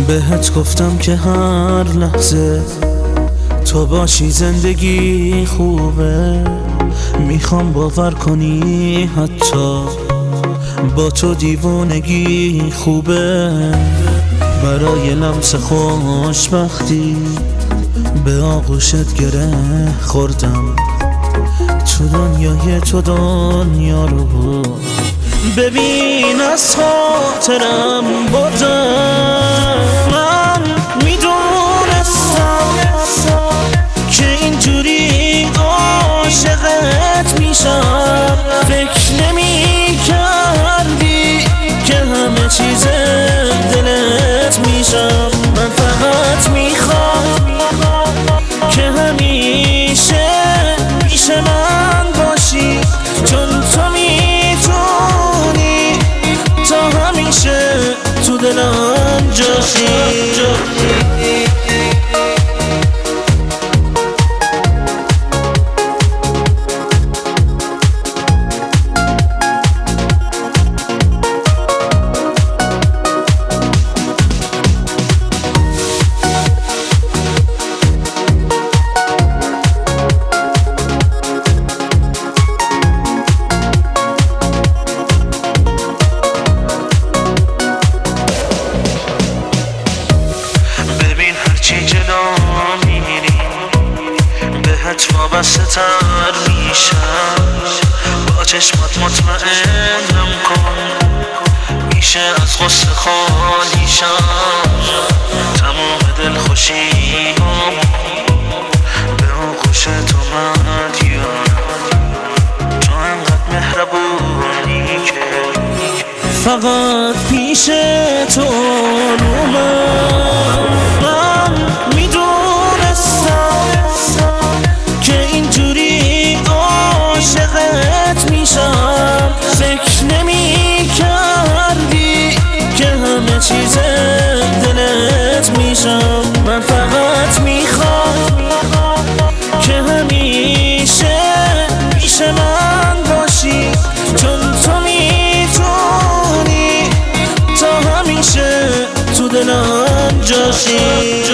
بهت گفتم که هر لحظه تو باشی زندگی خوبه. میخوام باور کنی حتی با تو دیوانگی خوبه. برای لمس خوشبختی به آغوشت گره خوردم. تو دنیای تو دنیا رو ببین از خاطرم بردم. من میدونستم که اینجوری عاشقت میشم. فکر نمی کردی که همه چیز دلت میشم. من فقط میخوام که همیشه پیش من باشی، چون تو میتونی تا همیشه تو دلم جاشی. بهت وابسته تر میشم. با چشمات مطمئنم کن میشه از غصه خالیشم. تمام دلخوشیام به آغوش تو مدیونم. تو انقدر مهربونی که فقط پیش تو آرومم. من میدونستم که اینجوری عاشقت میشم. فکر نمی کردی که همه چیز دلت میشم. من فقط میخوام که همیشه پیش من باشی، چون تو میتونی تا همیشه تو دلم جاشی.